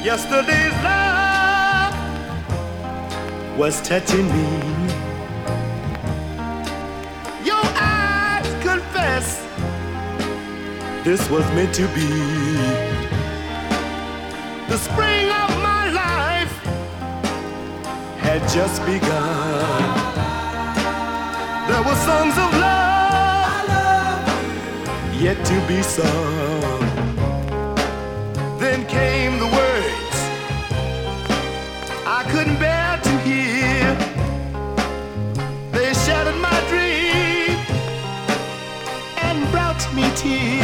Yesterday's love was touching me. Your eyes confess this was meant to be. The spring of my life had just begun. There were songs of love yet to be sung. Then came the words I couldn't bear to hear. They shattered my dream and brought me tears.